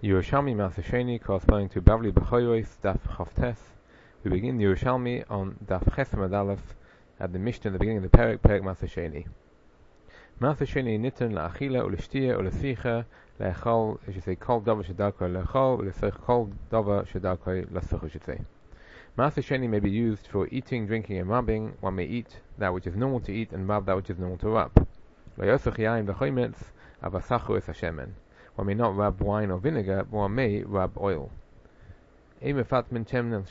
Yerushalmi Masasheni corresponding to Bavli B'choros Daf Chavtes. We begin Yerushalmi on Daf Ches Amud Aleph at the Mishnah at the beginning of the Perek Masasheni. Masasheni nitan la'achila u'l'shtiya u'l'sicha le'echol, I should say kol davar shedarkoi le'echol u'l'sech kol davar shedarkoi l'sech, I should say. Masasheni may be used for eating, drinking and rubbing. One may eat that which is normal to eat and rub that which is normal to rub. Le'yosech yain v'chometz avasachu es hashemen. One may not rub wine or vinegar, but one may rub oil. One may not add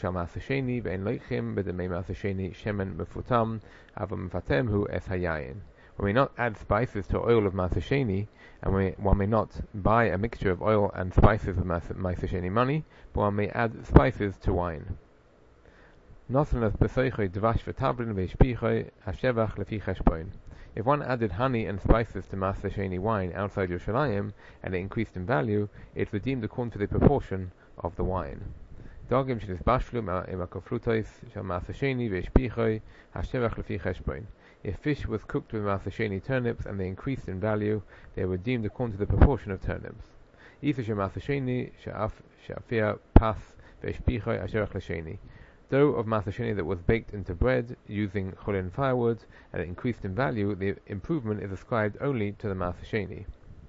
spices to oil of Masasheni, and one may not buy a mixture of oil and spices with Masasheni money, but one may add spices to wine. If one added honey and spices to Masasheni wine outside Yerushalayim and it increased in value, it's redeemed according to the proportion of the wine. If fish was cooked with Masasheni turnips and they increased in value, they are redeemed according to the proportion of turnips. Dough of Masasheni that was baked into bread using cholin firewood and it increased in value, the improvement is ascribed only to the Masasheni.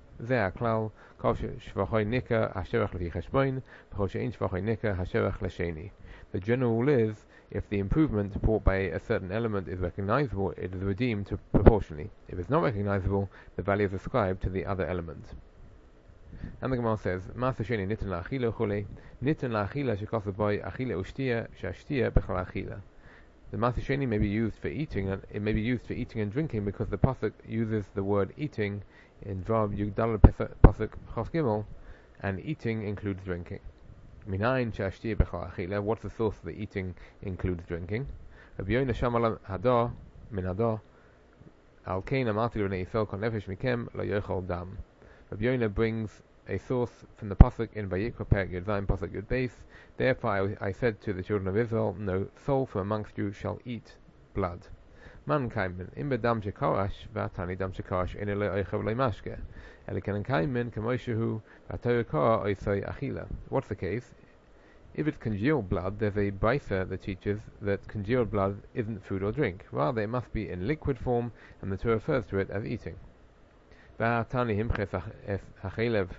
The general rule is, if the improvement brought by a certain element is recognizable, it is redeemed proportionally. If it's not recognizable, the value is ascribed to the other element. And the Gemara says, Masasheni nitan la'achila chule, nitan la'achila shekoseh boy achila u'shtiya, shashtiya b'chol achila. The Masasheni may be used for eating, and it may be used for eating and drinking because the pasuk uses the word eating in Vav Yugdal pasuk Chaf Gimel, and eating includes drinking. Minayin shashtiya b'chol achila. What's the source that eating includes drinking? Rabbi Yoina Shamalam Hadar min Hadar al Kain Amarti l'nei Yisrael kol nefesh mikem lo yochol dam. Rabbi Yoina brings a source from the pasuk in Vayikra Perek Yud Zayin pasuk Yud Beis. Therefore I said to the children of Israel, no soul from amongst you shall eat blood. Man kaimen im bedam shekarash v'atani dam shekarash en eloi oichav loi mashke elikan kaimen kamoishehu v'atoy kara oisoi achila. What's the case? If it's congealed blood, there's a brisa that teaches that congealed blood isn't food or drink. Rather, it must be in liquid form, and the Torah refers to it as eating. V'atani himches achelev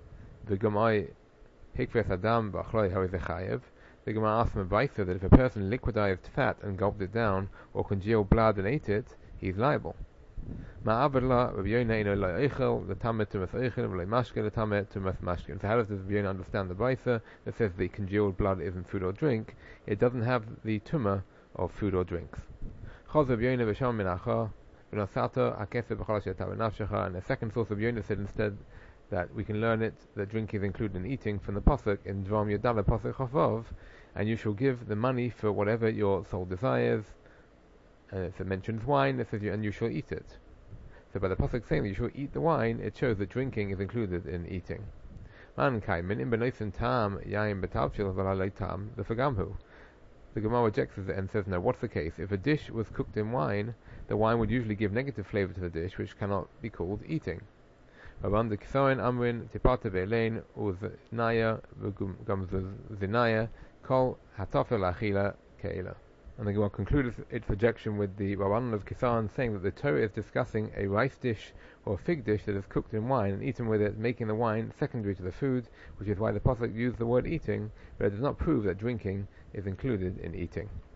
v'gomai hikves adam v'achloi ha'oizechayev. The Gemara asks from a brisa that if a person liquidized fat and gulped it down, or congealed blood and ate it, he's liable. Ma'abedla Rabbi Yoina ino lo eichel l'tameh tumas eichel v'lo mashke l'tameh tumas mashke. So how does Rabbi Yoina understand the brisa that says the congealed blood isn't food or drink? It doesn't have the tumah of food or drinks. Chaz Rabbi Yoina v'sham min achar v'nosato hakesef b'chol asher ta'u nafshecha. And the second source of Yoina said instead that we can learn it that drinking is included in eating from the pasuk in Dvarim Yudala pasuk Chavav, and you shall give the money for whatever your soul desires. And if it mentions wine, it says and you shall eat it. So by the pasuk saying that you shall eat the wine, it shows that drinking is included in eating. Man kaimin in benoisen tam yain betavshil v'lalei tam l'fagamhu. The Gemara rejects it and says no. What's the case? If a dish was cooked in wine, the wine would usually give negative flavor to the dish, which cannot be called eating. Around the Kisoin Amrin Tipata Ve'elein Uznaya V'Gamzuzinaya Kol Hatafel Achila Keila. And the Gemara concluded its rejection with the Rabbanan of Kisan saying that the Torah is discussing a rice dish or a fig dish that is cooked in wine and eaten with it, making the wine secondary to the food, which is why the pasuk used the word eating, but it does not prove that drinking is included in eating.